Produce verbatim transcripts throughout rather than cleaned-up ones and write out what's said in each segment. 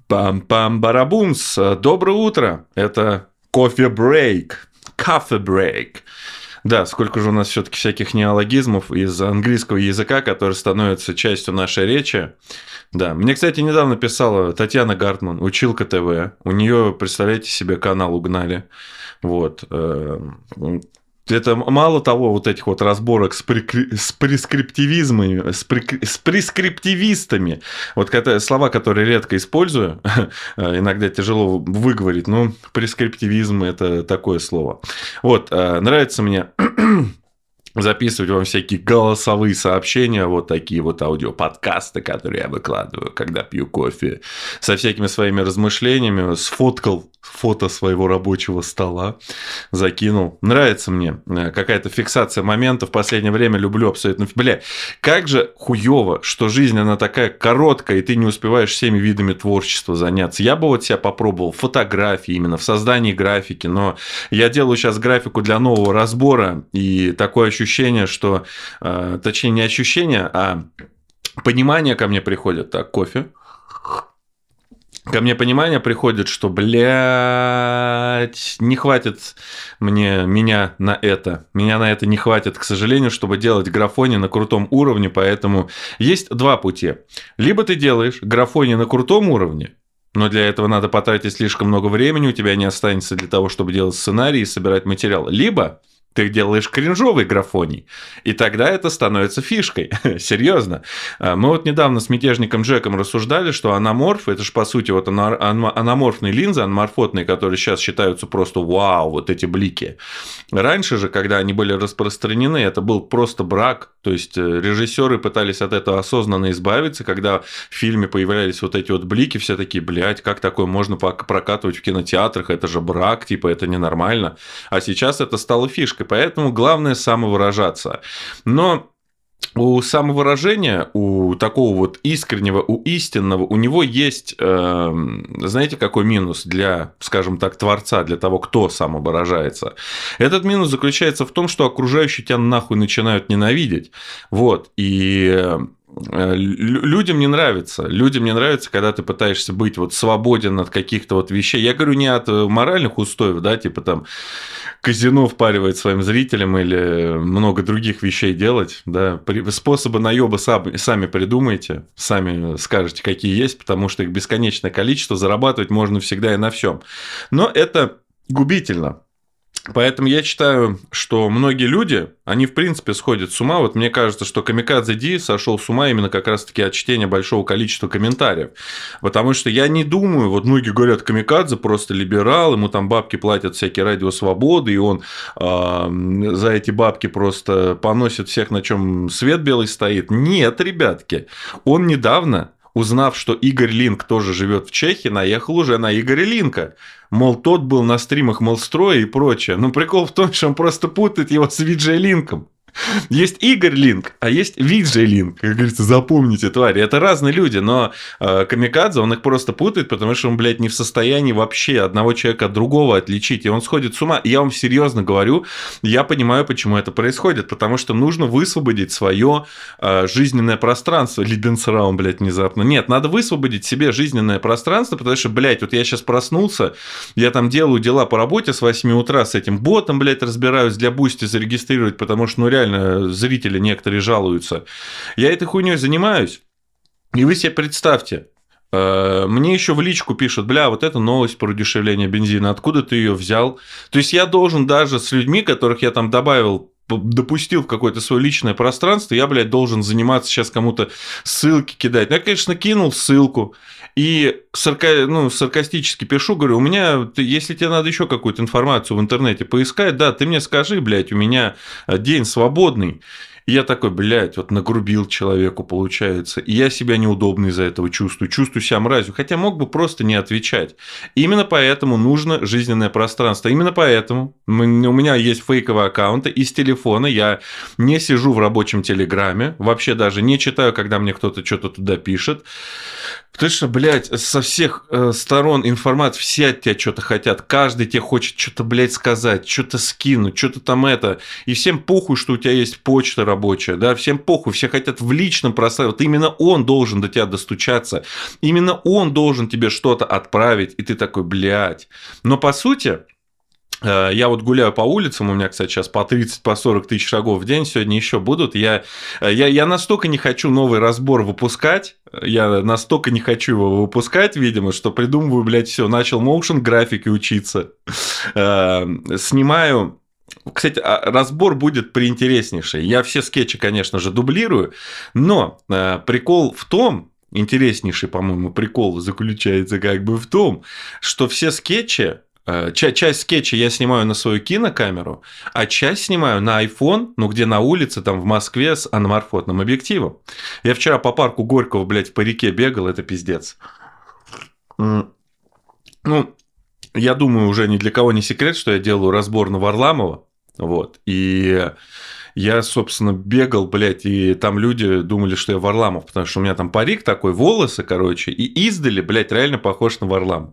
Пам-пам-барабумс. Доброе утро. Это кофе-брейк. Кофе-брейк. Да, сколько же у нас все-таки всяких неологизмов из английского языка, которые становятся частью нашей речи. Да, мне, кстати, недавно писала Татьяна Гартман, училка ТВ. У нее, представляете себе, канал угнали. Вот. Это мало того, вот этих вот разборок с, прикри... с прескриптивизмами, с, при... с прескриптивистами, вот это слова, которые редко использую, иногда тяжело выговорить, но прескриптивизм – это такое слово. Вот, нравится мне записывать вам всякие голосовые сообщения, вот такие вот аудиоподкасты, которые я выкладываю, когда пью кофе, со всякими своими размышлениями, сфоткал фото своего рабочего стола, закинул. Нравится мне какая-то фиксация моментов. В последнее время люблю абсолютно... Бля, как же хуёво, что жизнь, она такая короткая, и ты не успеваешь всеми видами творчества заняться. Я бы вот себя попробовал в фотографии, именно в создании графики, но я делаю сейчас графику для нового разбора, и такое ощущение, что... Точнее, не ощущение, а понимание ко мне приходит. Так, кофе. Ко мне понимание приходит, что, блядь, не хватит мне, меня на это. Меня на это не хватит, к сожалению, чтобы делать графони на крутом уровне. Поэтому есть два пути. Либо ты делаешь графони на крутом уровне, но для этого надо потратить слишком много времени, у тебя не останется для того, чтобы делать сценарий и собирать материал. Либо... ты делаешь кринжовый графоний, и тогда это становится фишкой. Серьезно. Мы вот недавно с мятежником Джеком рассуждали, что анаморф, это же по сути вот анаморфные линзы, аноморфотные, которые сейчас считаются просто вау, вот эти блики. Раньше же, когда они были распространены, это был просто брак. То есть режиссеры пытались от этого осознанно избавиться, когда в фильме появлялись вот эти вот блики, все такие, блядь, как такое можно прокатывать в кинотеатрах, это же брак, типа это ненормально. А сейчас это стало фишкой. Поэтому главное самовыражаться. Но у самовыражения, у такого вот искреннего, у истинного, у него есть, э, знаете, какой минус для, скажем так, творца, для того, кто самовыражается. Этот минус заключается в том, что окружающие тебя нахуй начинают ненавидеть. Вот. И... людям не нравится. Людям не нравится, когда ты пытаешься быть вот свободен от каких-то вот вещей. Я говорю не от моральных устоев, да, типа там казино впаривает своим зрителям или много других вещей делать, да. Способы наёба сами придумайте, сами скажете, какие есть, потому что их бесконечное количество, зарабатывать можно всегда и на всем. Но это губительно. Поэтому я считаю, что многие люди, они в принципе сходят с ума. Вот мне кажется, что Камикадзе Ди сошел с ума именно как раз-таки от чтения большого количества комментариев. Потому что я не думаю, вот многие говорят, Камикадзе просто либерал, ему там бабки платят всякие радио свободы, и он э, за эти бабки просто поносит всех, на чем свет белый стоит. Нет, ребятки, он недавно... узнав, что Игорь Линк тоже живет в Чехии, наехал уже на Игоря Линка. Мол, тот был на стримах Молстроя и прочее. Но прикол в том, что он просто путает его с Виджей Линком. Есть Игорь Линк, а есть Виджей Линк. Как говорится, запомните, твари. Это разные люди, но э, Камикадзе, он их просто путает, потому что он, блядь, не в состоянии вообще одного человека от другого отличить. И он сходит с ума. И я вам серьезно говорю, я понимаю, почему это происходит. Потому что нужно высвободить свое э, жизненное пространство. Либенсраум, блядь, внезапно. Нет, надо высвободить себе жизненное пространство, потому что, блядь, вот я сейчас проснулся, я там делаю дела по работе с восьми утра, с этим ботом, блядь, разбираюсь для Бусти зарегистрировать, потому что, ну, реально, зрители некоторые жалуются. Я этой хуйней занимаюсь, и вы себе представьте, мне еще в личку пишут, бля, вот эта новость про удешевление бензина, откуда ты ее взял? То есть я должен даже с людьми, которых я там добавил, допустил в какое-то свое личное пространство, я, блядь, должен заниматься сейчас кому-то ссылки кидать. Ну, я, конечно, кинул ссылку. И сарка... ну, саркастически пишу, говорю, у меня, если тебе надо еще какую-то информацию в интернете поискать, да, ты мне скажи, блядь, у меня день свободный. И я такой, блядь, вот нагрубил человеку, получается. И я себя неудобно из-за этого чувствую. Чувствую себя мразью. Хотя мог бы просто не отвечать. Именно поэтому нужно жизненное пространство. Именно поэтому у меня есть фейковые аккаунты. Из телефона я не сижу в рабочем телеграме. Вообще даже не читаю, когда мне кто-то что-то туда пишет. Потому что, блядь, со всех э, сторон информация, все от тебя что-то хотят, каждый тебе хочет что-то, блядь, сказать, что-то скинуть, что-то там это. И всем похуй, что у тебя есть почта рабочая, да, всем похуй, все хотят в личном пространстве. Вот именно он должен до тебя достучаться, именно он должен тебе что-то отправить, и ты такой, блядь. Но по сути... Я вот гуляю по улицам, у меня, кстати, сейчас по тридцать, по сорок тысяч шагов в день, сегодня еще будут. Я, я, я настолько не хочу новый разбор выпускать, я настолько не хочу его выпускать, видимо, что придумываю, блядь, все, начал моушен графики учиться, снимаю. Кстати, разбор будет приинтереснейший. Я все скетчи, конечно же, дублирую, но прикол в том, интереснейший, по-моему, прикол заключается как бы в том, что все скетчи, часть скетча я снимаю на свою кинокамеру, а часть снимаю на iPhone, ну, где на улице, там, в Москве с аноморфотным объективом. Я вчера по парку Горького, блядь, по реке бегал, это пиздец. Ну, я думаю, уже ни для кого не секрет, что я делаю разбор на Варламова, вот, и... Я, собственно, бегал, блядь, и там люди думали, что я Варламов, потому что у меня там парик такой, волосы, короче, и издали, блядь, реально похож на Варламова.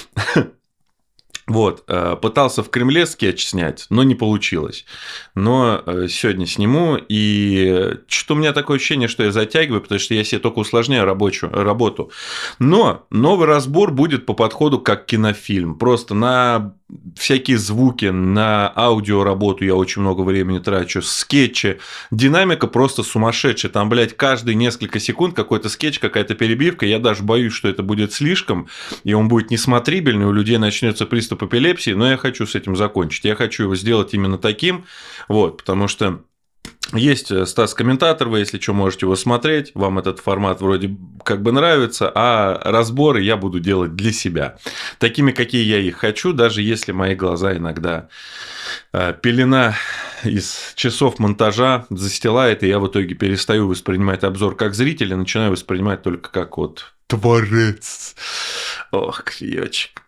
Вот, пытался в Кремле скетч снять, но не получилось. Но сегодня сниму, и что-то у меня такое ощущение, что я затягиваю, потому что я себе только усложняю рабочую работу. Но новый разбор будет по подходу как кинофильм. Просто на всякие звуки, на аудиоработу я очень много времени трачу, скетчи, динамика просто сумасшедшая. Там, блядь, каждые несколько секунд какой-то скетч, какая-то перебивка. Я даже боюсь, что это будет слишком, и он будет несмотрибельный, у людей начнется приступ эпилепсии, но я хочу с этим закончить. Я хочу его сделать именно таким, вот, потому что есть Стас Комментатор, вы, если что, можете его смотреть, вам этот формат вроде как бы нравится, а разборы я буду делать для себя, такими, какие я их хочу, даже если мои глаза иногда пелена из часов монтажа застилает, и я в итоге перестаю воспринимать обзор как зритель, и начинаю воспринимать только как вот творец. Ох, криёчек.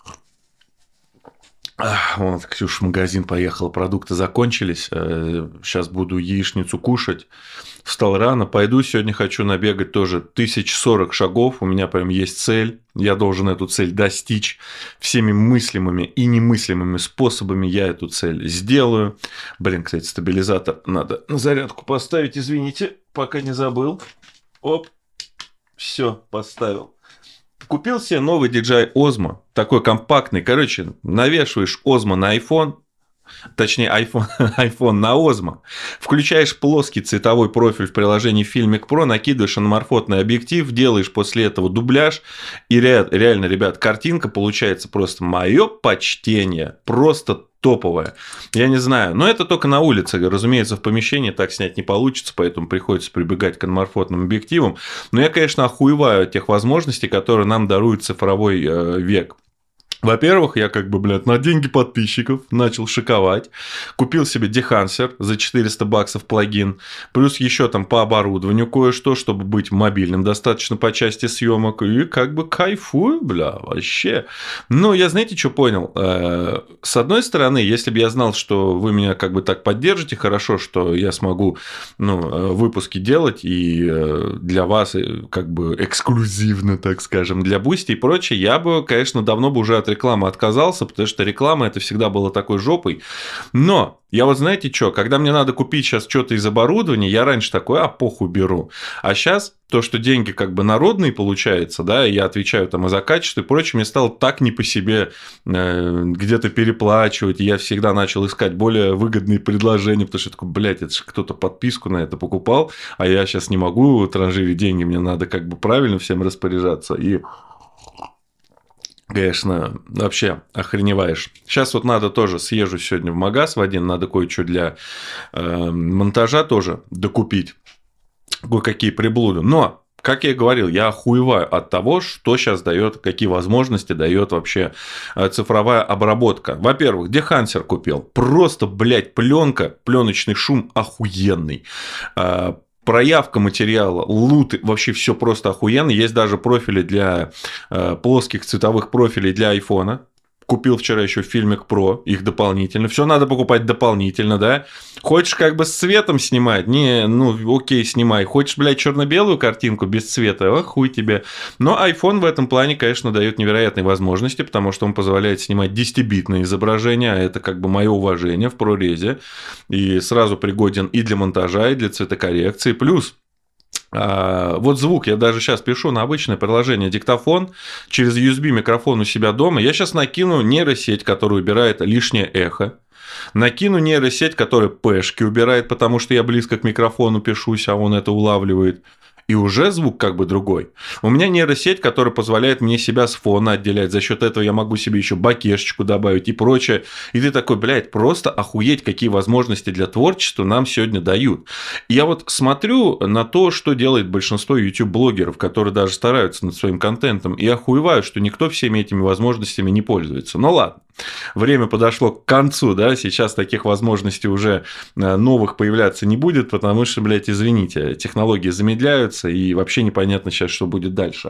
Вот, Ксюша в магазин поехала, продукты закончились, сейчас буду яичницу кушать, встал рано, пойду, сегодня хочу набегать тоже тысяча сорок шагов, у меня прям есть цель, я должен эту цель достичь всеми мыслимыми и немыслимыми способами, я эту цель сделаю. Блин, кстати, стабилизатор надо на зарядку поставить, извините, пока не забыл. Оп, все, поставил. Купил себе новый ди джей ай Osmo, такой компактный. Короче, навешиваешь Osmo на iPhone, точнее iPhone, iPhone на Osmo, включаешь плоский цветовой профиль в приложении Filmic Pro, накидываешь аноморфотный объектив, делаешь после этого дубляж, и реально, ребят, картинка получается просто мое почтение, просто топовая. Я не знаю, но это только на улице, разумеется, в помещении так снять не получится, поэтому приходится прибегать к аноморфотным объективам. Но я, конечно, охуеваю от тех возможностей, которые нам дарует цифровой век. Во-первых, я как бы, блядь, на деньги подписчиков начал шиковать. Купил себе Dehancer за четыреста баксов плагин. Плюс еще там по оборудованию кое-что, чтобы быть мобильным достаточно по части съемок. И как бы кайфую, бля, вообще. Ну, я знаете, что понял? С одной стороны, если бы я знал, что вы меня как бы так поддержите, хорошо, что я смогу, ну, выпуски делать и для вас как бы эксклюзивно, так скажем, для Boosty и прочее, я бы, конечно, давно бы уже от рекламы отказался, потому что реклама это всегда было такой жопой. Но я вот знаете что, когда мне надо купить сейчас что-то из оборудования, я раньше такой, а похуй беру. А сейчас то, что деньги как бы народные получается, да, и я отвечаю там и за качество и прочее, мне стало так не по себе э, где-то переплачивать, и я всегда начал искать более выгодные предложения, потому что я такой, блядь, это же кто-то подписку на это покупал, а я сейчас не могу транжирить деньги, мне надо как бы правильно всем распоряжаться, и... Конечно, вообще охреневаешь. Сейчас вот надо тоже съезжу сегодня в магаз в один, надо кое-что для э, монтажа тоже докупить, кое-какие приблуды. Но, как я и говорил, я охуеваю от того, что сейчас дает, какие возможности дает вообще цифровая обработка. Во-первых, Dehancer купил. Просто, блядь, пленка, пленочный шум охуенный. Проявка материала, лут, вообще все просто охуенно. Есть даже профили для э, плоских цветовых профилей для айфона. купил вчера еще фильмик Pro, их дополнительно. Все надо покупать дополнительно, да. Хочешь как бы с цветом снимать? Не, ну окей, снимай. Хочешь, блядь, черно-белую картинку без цвета? Ох, хуй тебе. Но iPhone в этом плане, конечно, дает невероятные возможности, потому что он позволяет снимать десятибитные изображения, а это как бы мое уважение в ProRes. И сразу пригоден и для монтажа, и для цветокоррекции. Плюс А, вот звук, я даже сейчас пишу на обычное приложение диктофон через ю эс би микрофон у себя дома. Я сейчас накину нейросеть, которая убирает лишнее эхо. Накину нейросеть, которая пэшки убирает, потому что я близко к микрофону пишусь, а он это улавливает. И уже звук как бы другой. У меня нейросеть, которая позволяет мне себя с фона отделять. За счет этого я могу себе еще бакешечку добавить и прочее. И ты такой, блядь, просто охуеть, какие возможности для творчества нам сегодня дают. И я вот смотрю на то, что делает большинство YouTube-блогеров, которые даже стараются над своим контентом, и охуеваю, что никто всеми этими возможностями не пользуется. Ну ладно. Время подошло к концу, да, сейчас таких возможностей уже новых появляться не будет, потому что, блядь, извините, технологии замедляются, и вообще непонятно сейчас, что будет дальше.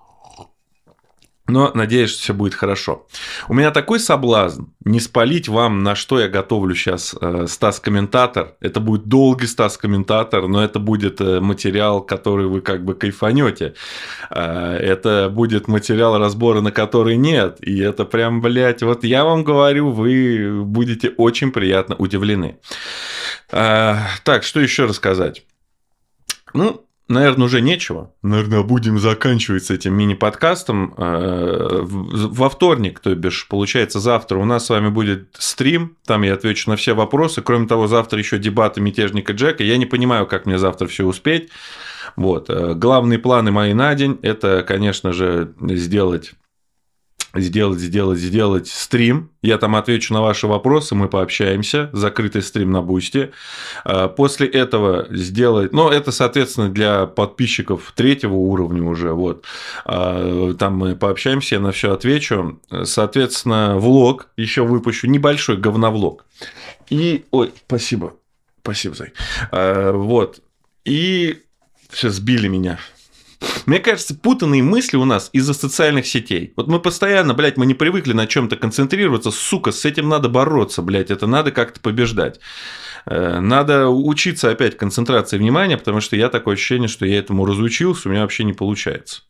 Но надеюсь, что все будет хорошо. У меня такой соблазн не спалить вам, на что я готовлю сейчас Стас-комментатор. Это будет долгий Стас-комментатор, но это будет материал, который вы как бы кайфанете. Это будет материал, разбора на который нет. И это прям, блядь, вот я вам говорю, вы будете очень приятно удивлены. Так, что еще рассказать? Ну, наверное, уже нечего. Наверное, будем заканчивать с этим мини-подкастом. Во вторник, то бишь, получается, завтра у нас с вами будет стрим. Там я отвечу на все вопросы. Кроме того, завтра еще дебаты мятежника Джека. Я не понимаю, как мне завтра все успеть. Вот. Главные планы мои на день – это, конечно же, сделать... Сделать, сделать, сделать стрим. Я там отвечу на ваши вопросы, мы пообщаемся. Закрытый стрим на Бусти. После этого сделать... Ну, это, соответственно, для подписчиков третьего уровня уже. Вот. Там мы пообщаемся, я на все отвечу. Соответственно, влог еще выпущу. Небольшой говновлог. И... Ой, спасибо. Спасибо, Зай. Вот. И... Сейчас сбили меня. Мне кажется, путанные мысли у нас из-за социальных сетей. Вот мы постоянно, блядь, мы не привыкли на чем-то концентрироваться. Сука, с этим надо бороться, блядь. Это надо как-то побеждать. Надо учиться опять концентрации внимания, потому что я такое ощущение, что я этому разучился, у меня вообще не получается.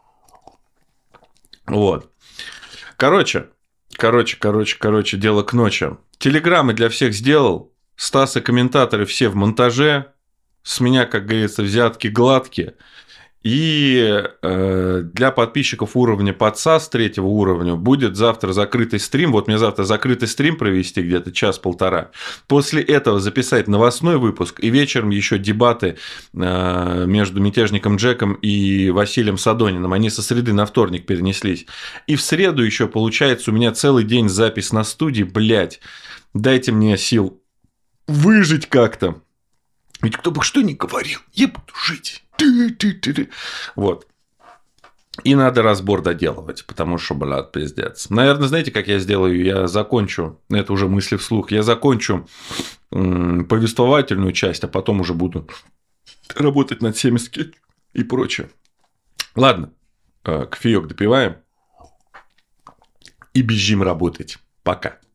Вот. Короче, короче, короче, короче, дело к ночи. Телеграммы для всех сделал. Стасы комментаторы все в монтаже. С меня, как говорится, взятки гладкие. И э, для подписчиков уровня подсас третьего уровня будет завтра закрытый стрим. Вот мне завтра закрытый стрим провести где-то час-полтора. После этого записать новостной выпуск. И вечером еще дебаты э, между мятежником Джеком и Василием Садониным. Они со среды на вторник перенеслись. И в среду еще получается у меня целый день запись на студии. Блять, дайте мне сил выжить как-то. Ведь кто бы что ни говорил, я буду жить. Вот. И надо разбор доделывать, потому что, блядь, пиздец. Наверное, знаете, как я сделаю? Я закончу, это уже мысли вслух, я закончу повествовательную часть, а потом уже буду работать над всеми скетчами и прочее. Ладно, кофеек допиваем и бежим работать. Пока.